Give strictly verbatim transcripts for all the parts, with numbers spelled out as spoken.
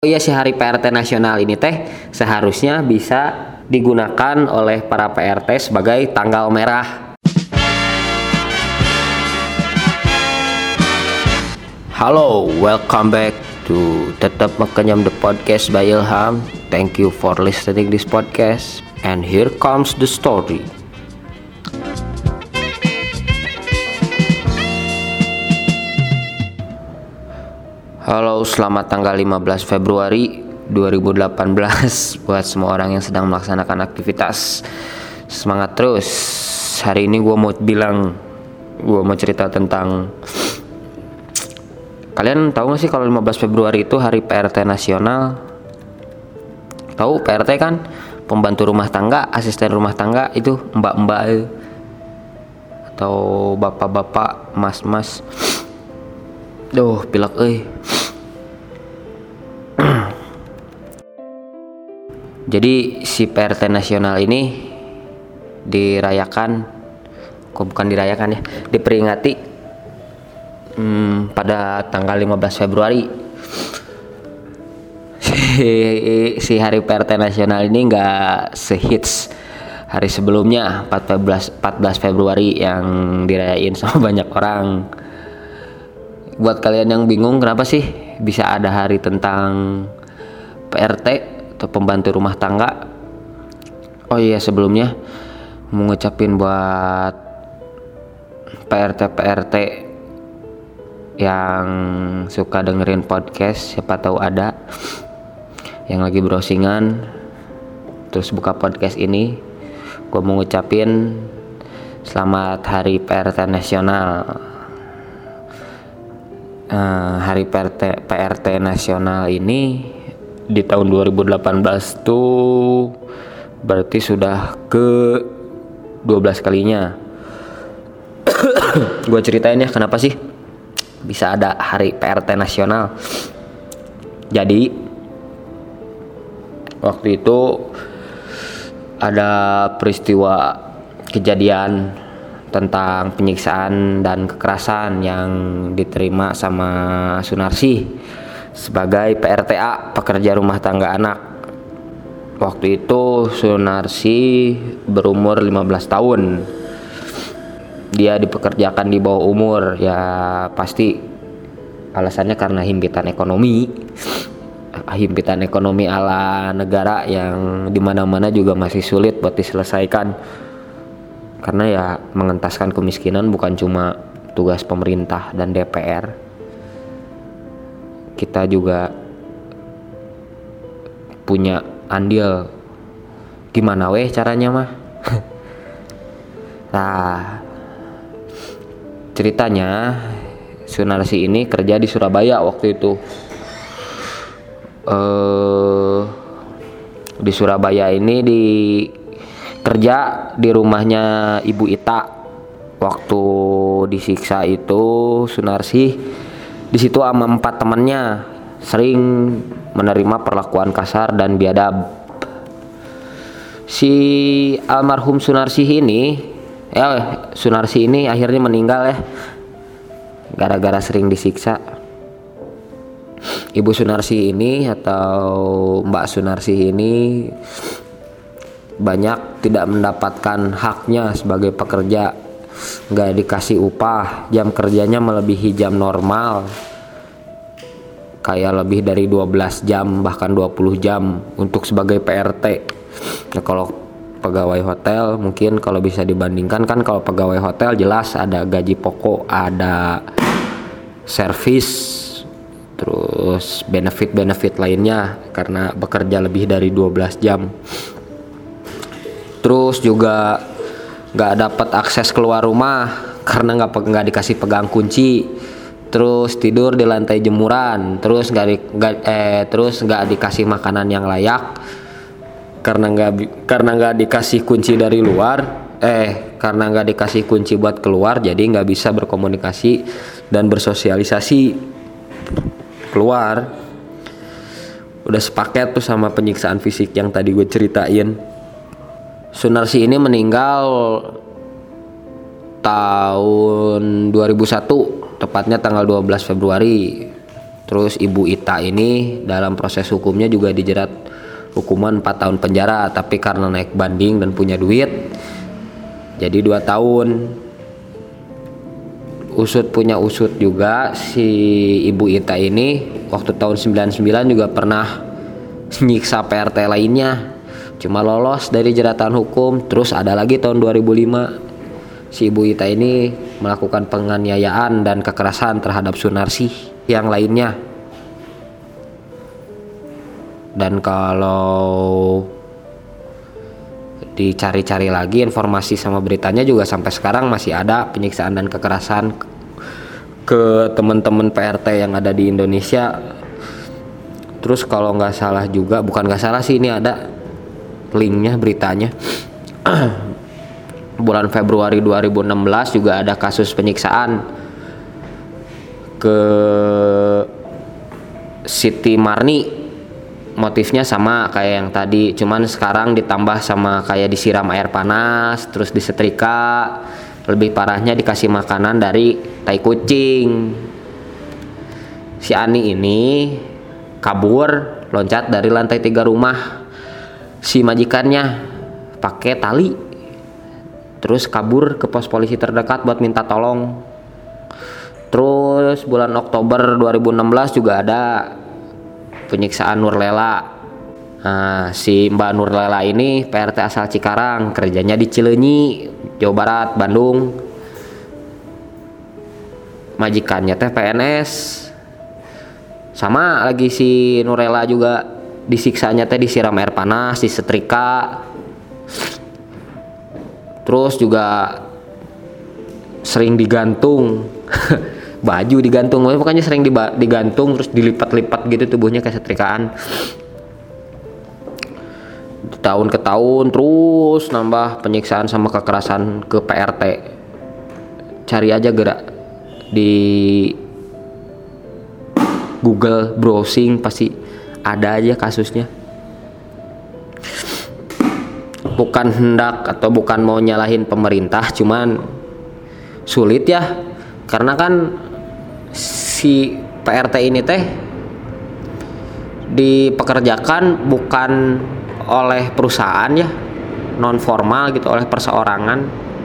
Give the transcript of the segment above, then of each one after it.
Oh iya, si hari P R T nasional ini teh seharusnya bisa digunakan oleh para P R T sebagai tanggal merah. Halo, welcome back to Tetap Makanyam the podcast by Ilham. Thank you for listening this podcast. And here comes the story. Halo, selamat tanggal lima belas Februari dua ribu delapan belas buat semua orang yang sedang melaksanakan aktivitas. Semangat terus. Hari ini gue mau bilang, gue mau cerita tentang, kalian tahu gak sih kalau lima belas Februari itu hari P R T nasional? Tahu P R T kan? Pembantu rumah tangga, asisten rumah tangga, itu mbak-mbak atau bapak-bapak, mas-mas. Duh, pilek euy. Jadi si P R T nasional ini dirayakan, kok bukan dirayakan ya, diperingati hmm, pada tanggal lima belas Februari. Si, si hari P R T nasional ini nggak sehits hari sebelumnya, empat belas Februari yang dirayain sama banyak orang. Buat kalian yang bingung kenapa sih bisa ada hari tentang P R T atau pembantu rumah tangga, oh iya, sebelumnya mau ngucapin buat P R T P R T yang suka dengerin podcast, siapa tahu ada yang lagi browsingan terus buka podcast ini, gue mau ngucapin selamat hari P R T nasional. Uh, hari P R T P R T nasional ini di tahun dua ribu delapan belas tuh berarti sudah ke dua belas kalinya. Gue ceritain ya kenapa sih bisa ada hari P R T nasional. Jadi waktu itu ada peristiwa kejadian tentang penyiksaan dan kekerasan yang diterima sama Sunarsi sebagai P R T A, pekerja rumah tangga anak. Waktu itu Sunarsi berumur lima belas tahun. Dia dipekerjakan di bawah umur, ya pasti alasannya karena himpitan ekonomi. Himpitan ekonomi ala negara yang dimana-mana juga masih sulit buat diselesaikan. Karena ya mengentaskan kemiskinan bukan cuma tugas pemerintah dan D P R. Kita juga punya andil. Gimana weh caranya mah? Nah, ceritanya Sunarsi ini kerja di Surabaya waktu itu. Eh, di Surabaya ini di kerja di rumahnya Ibu Ita. Waktu disiksa itu Sunarsi di situ sama empat temannya sering menerima perlakuan kasar dan biadab. Si almarhum Sunarsi ini, ya Sunarsi ini akhirnya meninggal ya, gara-gara sering disiksa. Ibu Sunarsi ini atau Mbak Sunarsi ini banyak tidak mendapatkan haknya sebagai pekerja, nggak dikasih upah, jam kerjanya melebihi jam normal, kayak lebih dari dua belas jam bahkan dua puluh jam untuk sebagai P R T. Nah, kalau pegawai hotel mungkin kalau bisa dibandingkan kan, kalau pegawai hotel jelas ada gaji pokok, ada servis, terus benefit-benefit lainnya karena bekerja lebih dari dua belas jam. Terus juga nggak dapat akses keluar rumah karena nggak nggak dikasih pegang kunci. Terus tidur di lantai jemuran. Terus nggak di, eh terus nggak dikasih makanan yang layak karena nggak karena nggak dikasih kunci dari luar. Eh karena nggak dikasih kunci buat keluar, jadi nggak bisa berkomunikasi dan bersosialisasi keluar. Udah sepaket tuh sama penyiksaan fisik yang tadi gue ceritain. Sunarsi ini meninggal tahun dua ribu satu, tepatnya tanggal dua belas Februari. Terus Ibu Ita ini dalam proses hukumnya juga dijerat hukuman empat tahun penjara, tapi karena naik banding dan punya duit jadi dua tahun. Usut punya usut juga, si Ibu Ita ini waktu tahun sembilan puluh sembilan juga pernah nyiksa P R T lainnya, cuma lolos dari jeratan hukum. Terus ada lagi tahun dua ribu lima, si Ibu Ita ini melakukan penganiayaan dan kekerasan terhadap Sunarsi yang lainnya. Dan kalau dicari-cari lagi informasi sama beritanya juga sampai sekarang masih ada penyiksaan dan kekerasan ke teman-teman P R T yang ada di Indonesia. Terus kalau nggak salah juga, bukan nggak salah sih, ini ada linknya beritanya. Bulan Februari dua ribu enam belas juga ada kasus penyiksaan ke Siti Marni. Motifnya sama kayak yang tadi, cuman sekarang ditambah sama kayak disiram air panas, terus disetrika. Lebih parahnya dikasih makanan dari tai kucing. Si Ani ini kabur, loncat dari lantai tiga rumah si majikannya pakai tali, terus kabur ke pos polisi terdekat buat minta tolong. Terus bulan Oktober dua ribu enam belas juga ada penyiksaan Nurlela. Nah, si Mbak Nurlela ini P R T asal Cikarang, kerjanya di Cileunyi, Jawa Barat, Bandung. Majikannya teh P N S. Sama lagi si Nurlela juga disiksanya teh disiram air panas, disetrika. Terus juga sering digantung. Baju digantung, makanya sering digantung terus dilipat-lipat gitu tubuhnya kayak setrikaan. Tahun ke tahun terus nambah penyiksaan sama kekerasan ke P R T. Cari aja gerak di Google browsing pasti ada aja kasusnya. Bukan hendak atau bukan mau nyalahin pemerintah, cuman sulit ya, karena kan si P R T ini teh dipekerjakan bukan oleh perusahaan ya, non formal gitu, oleh perseorangan.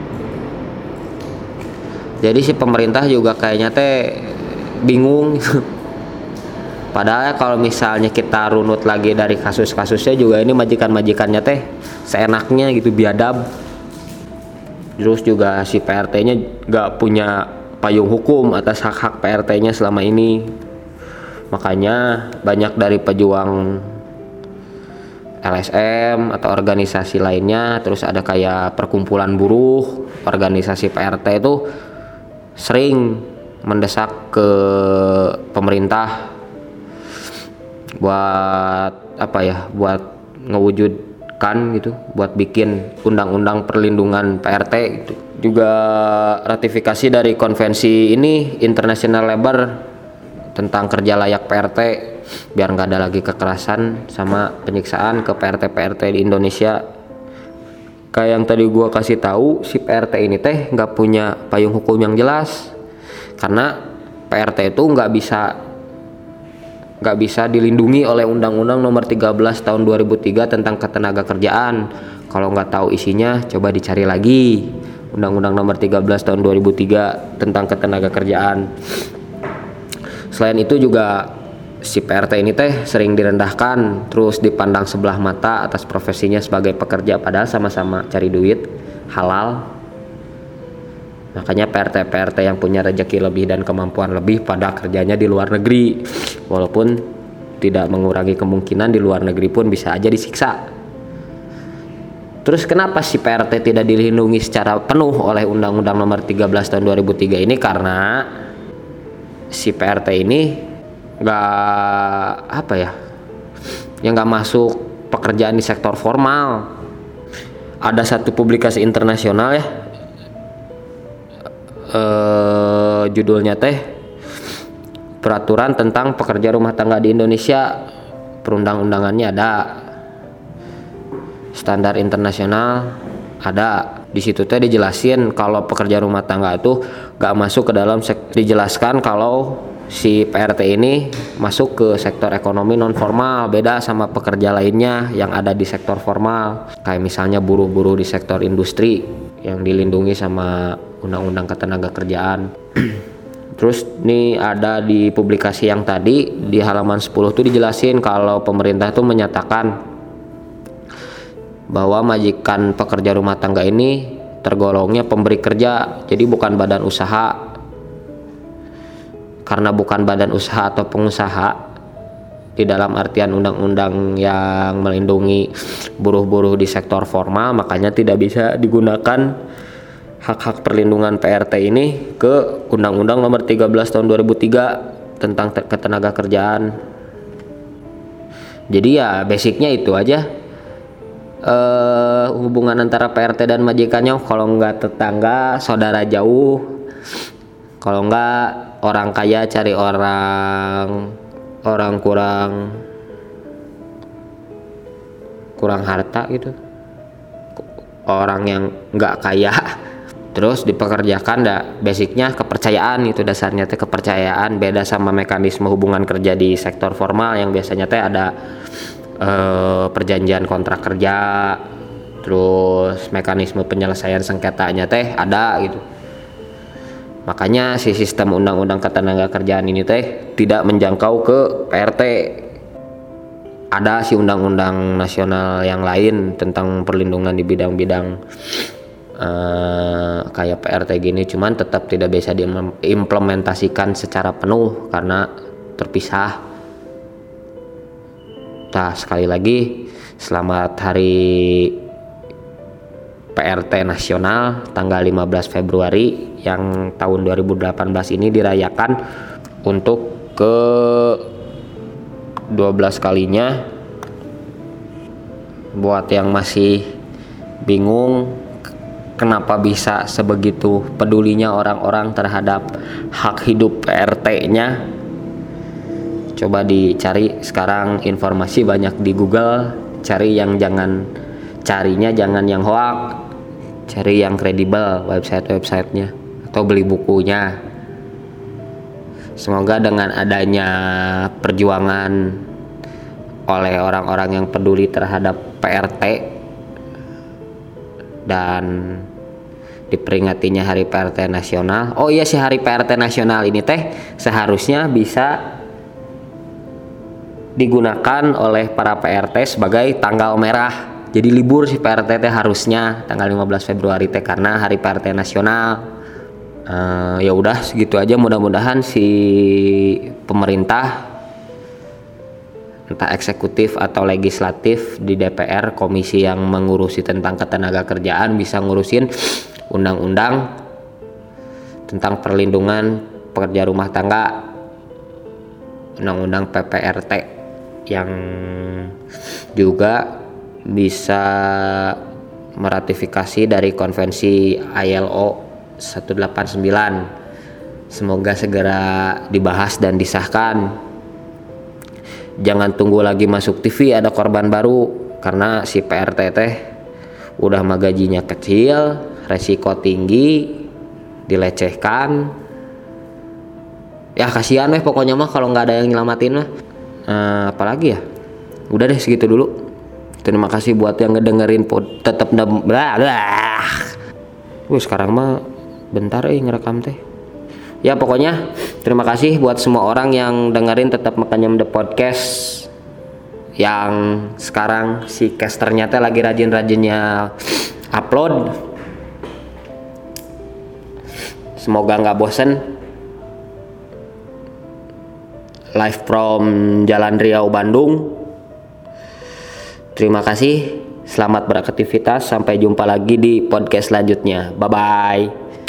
Jadi si pemerintah juga kayaknya teh bingung. Padahal kalau misalnya kita runut lagi dari kasus-kasusnya juga ini majikan-majikannya teh seenaknya gitu, biadab. Terus juga si P R T-nya gak punya payung hukum atas hak-hak P R T-nya selama ini. Makanya banyak dari pejuang L S M atau organisasi lainnya, terus ada kayak perkumpulan buruh, organisasi P R T itu sering mendesak ke pemerintah buat apa ya, buat ngewujudkan gitu, buat bikin undang-undang perlindungan P R T gitu. Juga ratifikasi dari konvensi ini, International Labor, tentang kerja layak P R T, biar nggak ada lagi kekerasan sama penyiksaan ke P R T P R T di Indonesia. Kayak yang tadi gua kasih tahu, si P R T ini teh nggak punya payung hukum yang jelas, karena P R T itu nggak bisa nggak bisa dilindungi oleh Undang-Undang Nomor tiga belas Tahun dua ribu tiga tentang Ketenagakerjaan. Kalau nggak tahu isinya, coba dicari lagi. Undang-Undang Nomor tiga belas Tahun dua ribu tiga tentang Ketenagakerjaan. Selain itu juga si P R T ini teh sering direndahkan, terus dipandang sebelah mata atas profesinya sebagai pekerja, padahal sama-sama cari duit halal. Makanya P R T-P R T yang punya rezeki lebih dan kemampuan lebih pada kerjanya di luar negeri, walaupun tidak mengurangi kemungkinan di luar negeri pun bisa aja disiksa. Terus kenapa si P R T tidak dilindungi secara penuh oleh Undang-Undang Nomor tiga belas Tahun dua ribu tiga ini? Karena si P R T ini nggak apa ya, yang nggak masuk pekerjaan di sektor formal. Ada satu publikasi internasional ya, eh, judulnya teh Peraturan tentang Pekerja Rumah Tangga di Indonesia. Perundang-undangannya ada, standar internasional ada. Di situ teh dijelasin kalau pekerja rumah tangga itu gak masuk ke dalam sek- dijelaskan kalau si P R T ini masuk ke sektor ekonomi non formal, beda sama pekerja lainnya yang ada di sektor formal, kayak misalnya buruh-buruh di sektor industri yang dilindungi sama Undang-Undang Ketenagakerjaan. Terus nih ada di publikasi yang tadi di halaman sepuluh tuh dijelasin kalau pemerintah tuh menyatakan bahwa majikan pekerja rumah tangga ini tergolongnya pemberi kerja, jadi bukan badan usaha. Karena bukan badan usaha atau pengusaha di dalam artian undang-undang yang melindungi buruh-buruh di sektor formal, makanya tidak bisa digunakan hak-hak perlindungan P R T ini ke Undang-Undang Nomor tiga belas Tahun dua ribu tiga tentang ketenagakerjaan. Jadi ya basicnya itu aja, uh, hubungan antara P R T dan majikannya, kalau nggak tetangga, saudara jauh, kalau nggak orang kaya cari orang orang kurang kurang harta gitu, orang yang nggak kaya terus dipekerjakan. Dah basicnya kepercayaan, itu dasarnya teh kepercayaan. Beda sama mekanisme hubungan kerja di sektor formal yang biasanya teh ada eh, perjanjian kontrak kerja, terus mekanisme penyelesaian sengketanya teh ada gitu. Makanya si sistem undang-undang ketenagakerjaan ini teh tidak menjangkau ke P R T. Ada si undang-undang nasional yang lain tentang perlindungan di bidang-bidang uh, kayak P R T gini, cuman tetap tidak bisa diimplementasikan secara penuh karena terpisah. Nah, sekali lagi selamat hari P R T nasional tanggal lima belas Februari yang tahun dua ribu delapan belas ini dirayakan untuk ke dua belas kalinya. Buat yang masih bingung kenapa bisa sebegitu pedulinya orang-orang terhadap hak hidup P R T-nya, coba dicari sekarang informasi banyak di Google. Cari yang jangan carinya jangan yang hoax, cari yang kredibel website-websitenya atau beli bukunya. Semoga dengan adanya perjuangan oleh orang-orang yang peduli terhadap P R T dan diperingatinya Hari P R T Nasional. Oh iya, si Hari P R T Nasional ini teh seharusnya bisa digunakan oleh para P R T sebagai tanggal merah. Jadi libur si P R T teh harusnya tanggal lima belas Februari teh karena Hari P R T Nasional. Uh, ya udah segitu aja, mudah-mudahan si pemerintah entah eksekutif atau legislatif di D P R, komisi yang mengurusi tentang ketenagakerjaan, bisa ngurusin undang-undang tentang perlindungan pekerja rumah tangga, undang-undang P P R T, yang juga bisa meratifikasi dari konvensi I L O seratus delapan puluh sembilan. Semoga segera dibahas dan disahkan. Jangan tunggu lagi masuk T V ada korban baru, karena si P R T teh udah mah gajinya kecil, resiko tinggi, dilecehkan. Ya kasihan weh pokoknya mah kalau nggak ada yang nyelamatin mah. Uh, apalagi ya. Udah deh segitu dulu. Terima kasih buat yang ngedengerin pod, tetap blah blah. Wih, sekarang mah bentar eh ngerekam teh. Ya pokoknya terima kasih buat semua orang yang dengerin Tetap Makanyam The Podcast. Yang sekarang si casternya teh lagi rajin-rajinnya upload. Semoga nggak bosen. Live from Jalan Riau, Bandung. Terima kasih. Selamat beraktivitas. Sampai jumpa lagi di podcast selanjutnya. Bye bye.